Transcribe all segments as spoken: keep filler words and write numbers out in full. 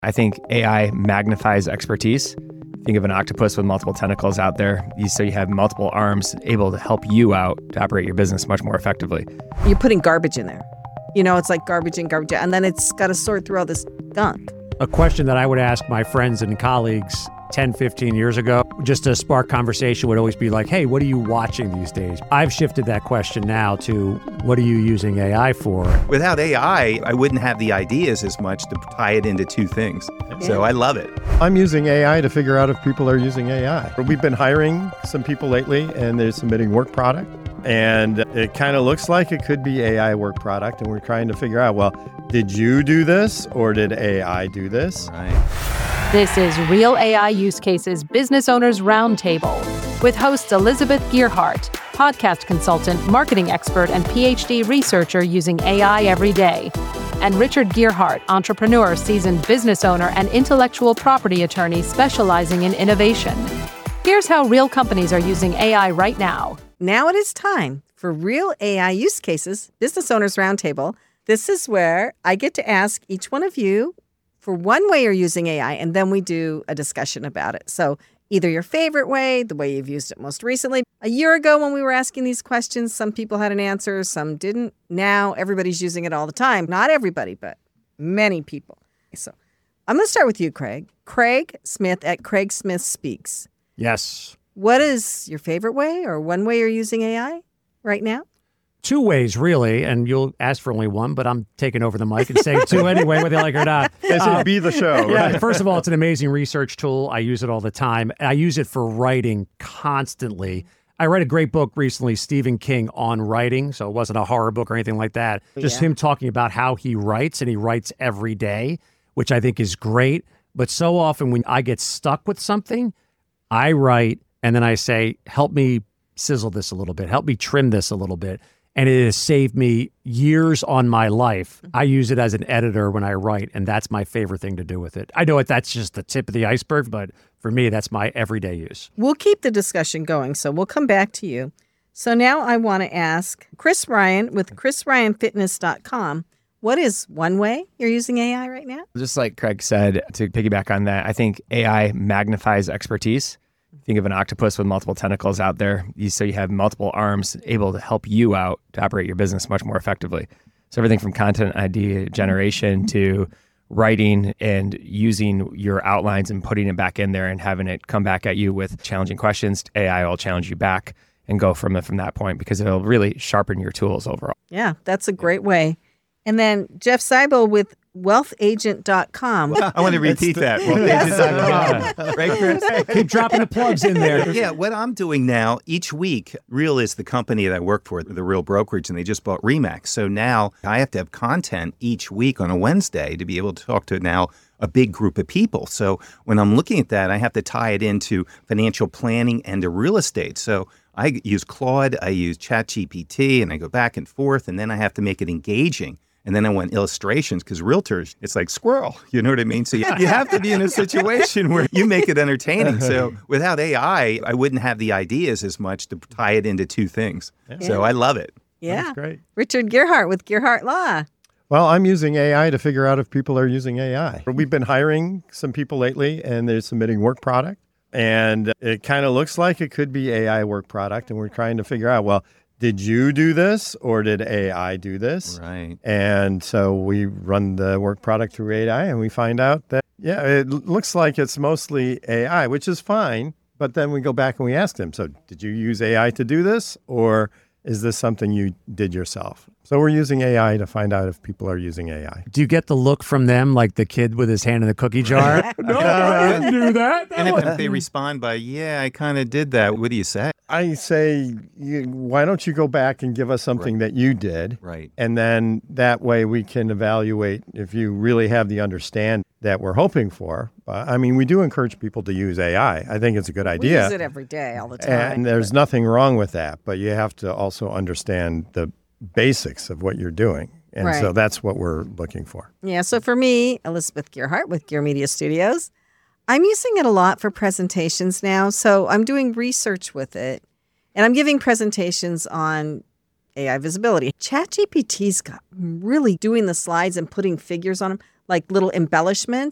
I think A I magnifies expertise. Think of an octopus with multiple tentacles out there. You, so you have multiple arms able to help you out to operate your business much more effectively. You're putting garbage in there. You know, it's like garbage in, garbage out, and then it's got to sort through all this gunk. A question that I would ask my friends and colleagues ten, fifteen years ago, just to spark conversation, would always be like, hey, what are you watching these days? I've shifted that question now to, what are you using A I for? Without A I, I wouldn't have the ideas as much to tie it into two things. Yeah. So I love it. I'm using A I to figure out if people are using A I. We've been hiring some people lately, and they're submitting work product. And it kind of looks like it could be A I work product. And we're trying to figure out, well, did you do this or did A I do this? Right. This is Real A I Use Cases Business Owners Roundtable with hosts Elizabeth Gearhart, podcast consultant, marketing expert, and P H D researcher using A I every day, and Richard Gearhart, entrepreneur, seasoned business owner, and intellectual property attorney specializing in innovation. Here's how real companies are using A I right now. Now it is time for Real A I Use Cases Business Owners Roundtable. This is where I get to ask each one of you for one way you're using A I, and then we do a discussion about it. So either your favorite way, the way you've used it most recently. A year ago when we were asking these questions, some people had an answer, some didn't. Now everybody's using it all the time. Not everybody, but many people. So I'm going to start with you, Craig. Craig Smith at Craig Smith Speaks. Yes. What is your favorite way or one way you're using A I right now? Two ways, really, and you'll ask for only one, but I'm taking over the mic and saying two anyway, whether you like it or not. They Uh, should be the show. yeah, Right? first of all, it's an amazing research tool. I use it all the time. I use it for writing constantly. I read a great book recently, Stephen King, on writing, so it wasn't a horror book or anything like that. Just Yeah. him talking about how he writes, and he writes every day, which I think is great. But so often when I get stuck with something, I write, and then I say, help me sizzle this a little bit. Help me trim this a little bit. And it has saved me years on my life. I use it as an editor when I write, and that's my favorite thing to do with it. I know it, that's just the tip of the iceberg, but for me, that's my everyday use. We'll keep the discussion going, so we'll come back to you. So now I want to ask Chris Ryan with chris ryan fitness dot com, what is one way you're using A I right now? Just like Craig said, to piggyback on that, I think A I magnifies expertise. Think of an octopus with multiple tentacles out there. You, so you have multiple arms able to help you out to operate your business much more effectively. So everything from content idea generation to writing and using your outlines and putting it back in there and having it come back at you with challenging questions. A I will challenge you back and go from it from that point because it'll really sharpen your tools overall. Yeah, that's a great way. And then Jeff Seibel with wealth agent dot com. I want to repeat that. Wealth agent dot com. Right, Chris? Keep dropping the plugs in there. Yeah, what I'm doing now, each week, Real is the company that I work for, the Real Brokerage, and they just bought Remax. So now I have to have content each week on a Wednesday to be able to talk to now a big group of people. So when I'm looking at that, I have to tie it into financial planning and to real estate. So I use Claude, I use ChatGPT, and I go back and forth, and then I have to make it engaging. And then I want illustrations because realtors, it's like squirrel. You know what I mean? So you, you have to be in a situation where you make it entertaining. So without A I, I wouldn't have the ideas as much to tie it into two things. Yeah. So I love it. Yeah. That's great. Richard Gearhart with Gearhart Law. Well, I'm using A I to figure out if people are using A I. We've been hiring some people lately, and they're submitting work product. And it kind of looks like it could be A I work product. And we're trying to figure out, well, did you do this or did A I do this? Right. And so we run the work product through A I and we find out that, yeah, it looks like it's mostly A I, which is fine. But then we go back and we ask them, so did you use A I to do this or is this something you did yourself? So we're using A I to find out if people are using A I. Do you get the look from them like the kid with his hand in the cookie jar? No, I didn't do that. And if, if they respond by, yeah, I kind of did that, what do you say? I say, you, why don't you go back and give us something Right. that you did? Right. And then that way we can evaluate if you really have the understanding that we're hoping for. Uh, I mean, we do encourage people to use A I. I think it's a good We idea. use it every day, all the time. And there's nothing wrong with that, but you have to also understand the basics of what you're doing. And Right. so that's what we're looking for. Yeah, so for me, Elizabeth Gearhart with Gear Media Studios, I'm using it a lot for presentations now. So I'm doing research with it, and I'm giving presentations on A I visibility. ChatGPT's got really doing the slides and putting figures on them, like little embellishments.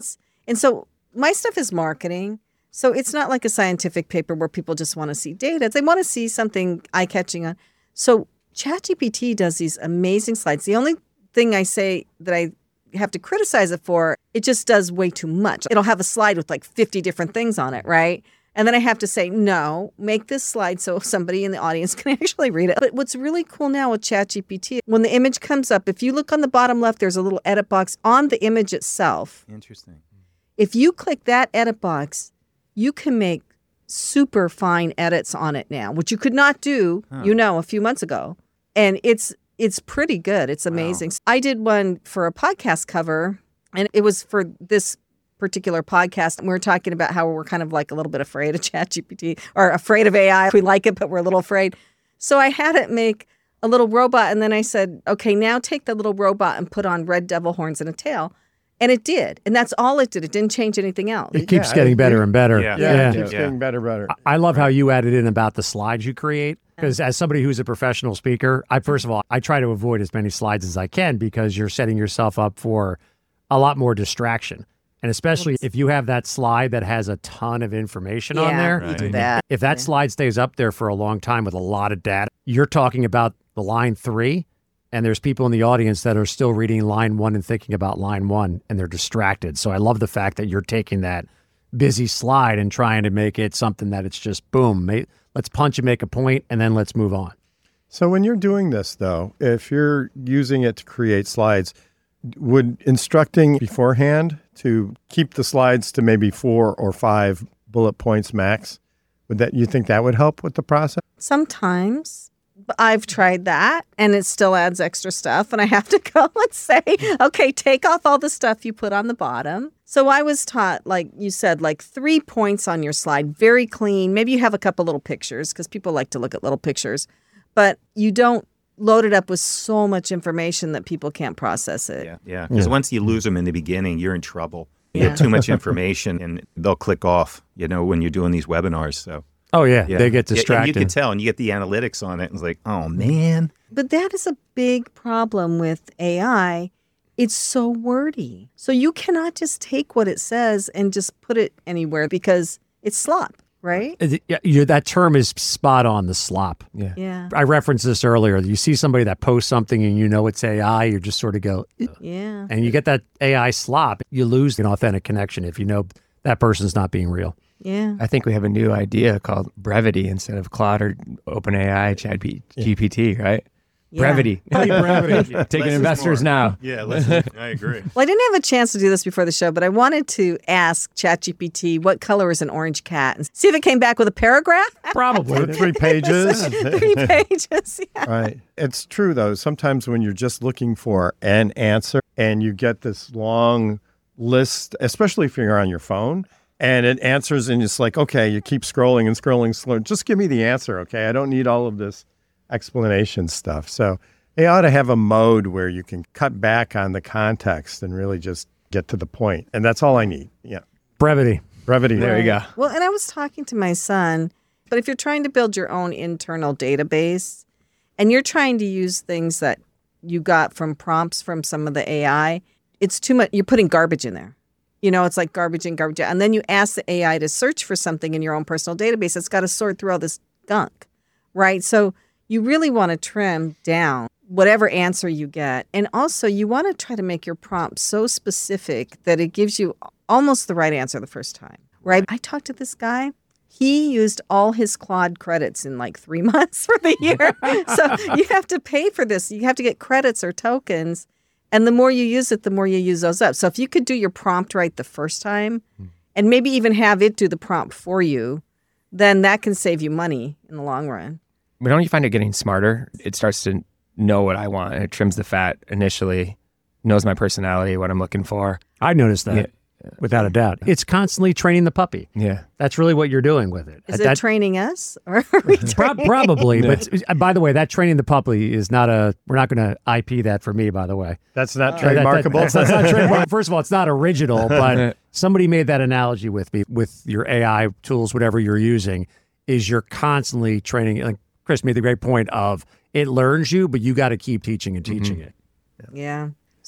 And so my stuff is marketing. So it's not like a scientific paper where people just want to see data. They want to see something eye-catching on. So ChatGPT does these amazing slides. The only thing I say that I have to criticize it for, it just does way too much. It'll have a slide with like fifty different things on it, right? And then I have to say, no, make this slide so somebody in the audience can actually read it. But what's really cool now with ChatGPT, when the image comes up, if you look on the bottom left, there's a little edit box on the image itself. Interesting. If you click that edit box, you can make super fine edits on it now, which you could not do, Huh. you know, a few months ago. And it's it's pretty good. It's amazing. I did one for a podcast cover, and it was for this particular podcast. And we were talking about how we're kind of like a little bit afraid of ChatGPT or afraid of A I. We like it, but we're a little afraid. So I had it make a little robot. And then I said, okay, now take the little robot and put on red devil horns and a tail. And it did. And that's all it did. It didn't change anything else. It keeps Yeah, getting I better agree. and better. Yeah. Yeah, Yeah. it keeps Yeah. getting better, better. I love how you added in about the slides you create. Because as somebody who's a professional speaker, I first of all, I try to avoid as many slides as I can because you're setting yourself up for a lot more distraction. And especially if you have that slide that has a ton of information on Yeah, there. you do Right. that. If that Yeah. slide stays up there for a long time with a lot of data, you're talking about the line three, and there's people in the audience that are still reading line one and thinking about line one, and they're distracted. So I love the fact that you're taking that busy slide and trying to make it something that it's just boom, ma- let's punch and make a point, and then let's move on. So when you're doing this, though, if you're using it to create slides, would instructing beforehand to keep the slides to maybe four or five bullet points max, would that you think that would help with the process? Sometimes. But I've tried that, and it still adds extra stuff. And I have to go and say, okay, take off all the stuff you put on the bottom. So I was taught, like you said, like three points on your slide, very clean. Maybe you have a couple little pictures because people like to look at little pictures, but you don't load it up with so much information that people can't process it. Yeah, yeah. Because once you lose them in the beginning, you're in trouble. You Yeah. have too much information, and they'll click off. You know, when you're doing these webinars. So Oh, yeah, yeah, they get Yeah, and distracted. you can tell, and you get the analytics on it, and it's like, oh man. But that is a big problem with A I. It's so wordy. So you cannot just take what it says and just put it anywhere because it's slop, right? It- yeah, you're- that term is spot on, the slop. Yeah. Yeah. I referenced this earlier. You see somebody that posts something and you know it's A I, you just sort of go, "Eh," Yeah. and you get that A I slop. You lose an authentic connection if you know that person's not being real. Yeah. I think we have a new idea called brevity instead of Claude or OpenAI, Chat G P T, right? Yeah. Brevity. brevity. Less Taking is investors more. now. Yeah, listen, I agree. Well, I didn't have a chance to do this before the show, but I wanted to ask ChatGPT what color is an orange cat and see if it came back with a paragraph. Probably. Three pages. Three pages. Yeah. Right. It's true, though. Sometimes when you're just looking for an answer and you get this long list, especially if you're on your phone, and it answers and it's like, okay, you keep scrolling and scrolling slow. Just give me the answer, okay? I don't need all of this explanation stuff. So they ought to have a mode where you can cut back on the context and really just get to the point. And that's all I need. Yeah. Brevity. Brevity. There you go. Well, and I was talking to my son, but if you're trying to build your own internal database and you're trying to use things that you got from prompts from some of the A I, it's too much. You're putting garbage in there. You know, it's like garbage in, garbage out. And then you ask the A I to search for something in your own personal database. It's got to sort through all this gunk, right? So you really want to trim down whatever answer you get. And also you want to try to make your prompt so specific that it gives you almost the right answer the first time, right? I talked to this guy. He used all his Claude credits in like three months for the year. So you have to pay for this. You have to get credits or tokens. And the more you use it, the more you use those up. So if you could do your prompt right the first time and maybe even have it do the prompt for you, then that can save you money in the long run. But don't you find it getting smarter? It starts to know what I want, and it trims the fat initially, knows my personality, what I'm looking for. I noticed that, Yeah. without a doubt. It's constantly training the puppy. Yeah. That's really what you're doing with it. Is That- it training us? Or are we Pro- training? probably, but uh, by the way, that training the puppy is not a. We're not going to I P that for me. By the way, That's not That- that- trademarkable. that's, that's not trademark. First of all, it's not original, but somebody made that analogy with me with your A I tools, whatever you're using, is you're constantly training. Like Chris made the great point of it learns you, but you got to keep teaching and teaching it. Yeah.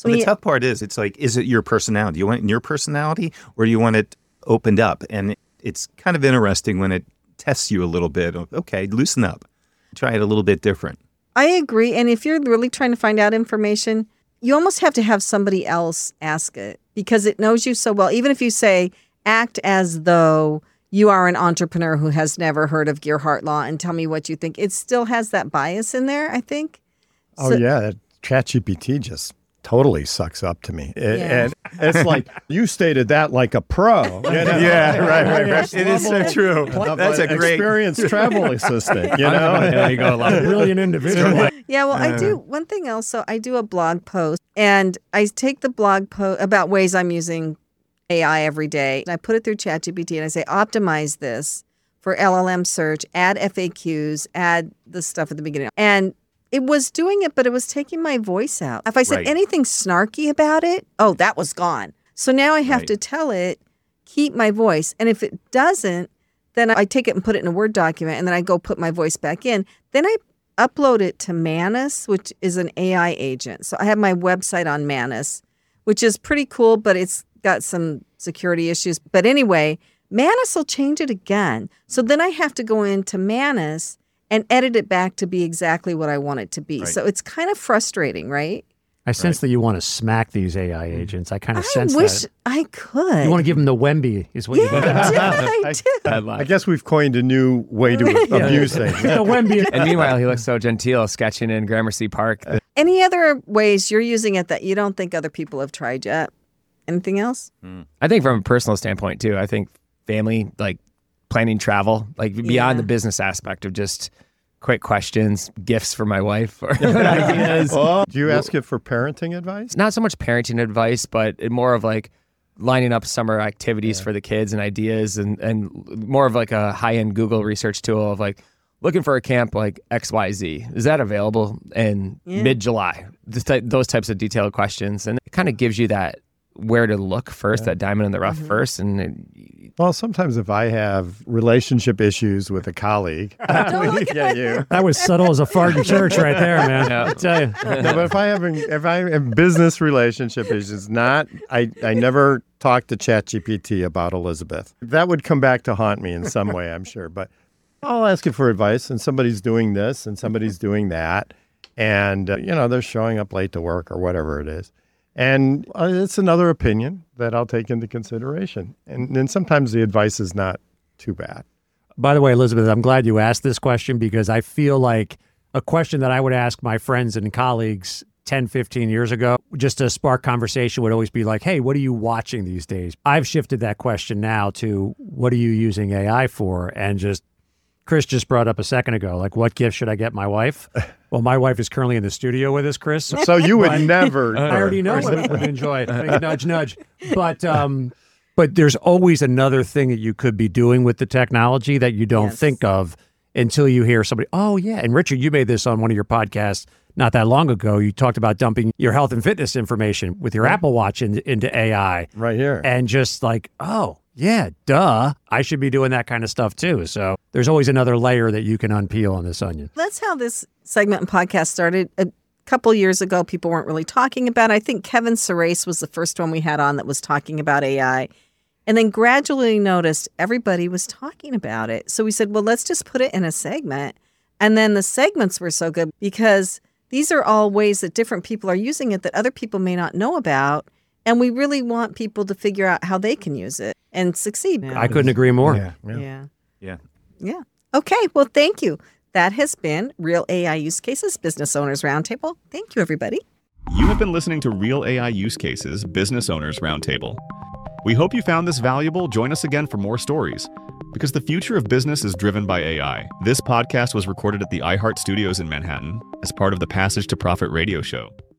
So the we- tough part is, it's like, is it your personality? Do you want it in your personality, or do you want it opened up? And it's kind of interesting when it tests you a little bit. Okay, loosen up. Try it a little bit different. I agree. And if you're really trying to find out information, you almost have to have somebody else ask it because it knows you so well. Even if you say, act as though you are an entrepreneur who has never heard of Gearhart Law and tell me what you think. It still has that bias in there, I think. Oh, So- yeah. That ChatGPT just totally sucks up to me. It- Yeah. And it's like, you stated that like a pro. You know? Yeah, right, right, right. It is so true. That's a great- experienced travel assistant, you know? There you go. Love it. Brilliant individual. Yeah, well, I do one thing else. So I do a blog post and I take the blog post about ways I'm using A I every day. And I put it through ChatGPT and I say, optimize this for L L M search, add F A Qs, add the stuff at the beginning. And it was doing it, but it was taking my voice out. If I said Right. anything snarky about it, oh, that was gone. So now I have Right. to tell it, keep my voice. And if it doesn't, then I take it and put it in a Word document and then I go put my voice back in. Then I upload it to Manus, which is an A I agent. So I have my website on Manus, which is pretty cool, but it's got some security issues. But anyway, Manus will change it again. So then I have to go into Manus and edit it back to be exactly what I want it to be. Right. So it's kind of frustrating, right? I sense that you want to smack these A I agents. I kind of I sense wish that. I could. You want to give them the Wemby, is what yeah, you I got. do. I do. I guess we've coined a new way to abuse things. the Wemby. And meanwhile, he looks so genteel sketching in Gramercy Park. Any other ways you're using it that you don't think other people have tried yet? Anything else? I think from a personal standpoint too, I think family, like planning travel, like beyond Yeah. the business aspect of just quick questions, gifts for my wife or ideas. Oh, do you ask it for parenting advice? It's not so much parenting advice, but it more of like lining up summer activities for the kids and ideas and, and more of like a high-end Google research tool of like looking for a camp like X Y Z. Is that available in Yeah. mid-July? This type, those types of detailed questions. And it kind of gives you that where to look first, that diamond in the rough first. And it, Well, sometimes if I have relationship issues with a colleague, yeah, you. That was subtle as a fart in church right there, man. I tell you. No, but if I have if I have business relationship issues, not I, I never talk to ChatGPT about Elizabeth. That would come back to haunt me in some way, I'm sure. But I'll ask it for advice, and somebody's doing this, and somebody's doing that, and uh, you know they're showing up late to work or whatever it is, and uh, it's another opinion that I'll take into consideration. And then sometimes the advice is not too bad. By the way, Elizabeth, I'm glad you asked this question because I feel like a question that I would ask my friends and colleagues ten, fifteen years ago, just to spark conversation, would always be like, hey, what are you watching these days? I've shifted that question now to what are you using A I for? And just, Chris just brought up a second ago, like, what gift should I get my wife? Well, my wife is currently in the studio with us, Chris. So So you would never. I already know what I would enjoy. Nudge, nudge. But um, but there's always another thing that you could be doing with the technology that you don't Yes. think of until you hear somebody, oh, yeah. And Richard, you made this on one of your podcasts not that long ago. You talked about dumping your health and fitness information with your Apple Watch in, into A I. Right here. And just like, oh, yeah, duh. I should be doing that kind of stuff too. So there's always another layer that you can unpeel on this onion. That's how this segment and podcast started. A couple years ago, people weren't really talking about it. I think Kevin Sarace was the first one we had on that was talking about A I. And then gradually noticed everybody was talking about it. So we said, well, let's just put it in a segment. And then the segments were so good because these are all ways that different people are using it that other people may not know about. And we really want people to figure out how they can use it and succeed. I couldn't agree more. Yeah. yeah. Yeah. Yeah. Yeah. Okay. Well, thank you. That has been Real A I Use Cases Business Owners Roundtable. Thank you, everybody. You have been listening to Real A I Use Cases Business Owners Roundtable. We hope you found this valuable. Join us again for more stories. Because the future of business is driven by A I. This podcast was recorded at the iHeart Studios in Manhattan as part of the Passage to Profit radio show.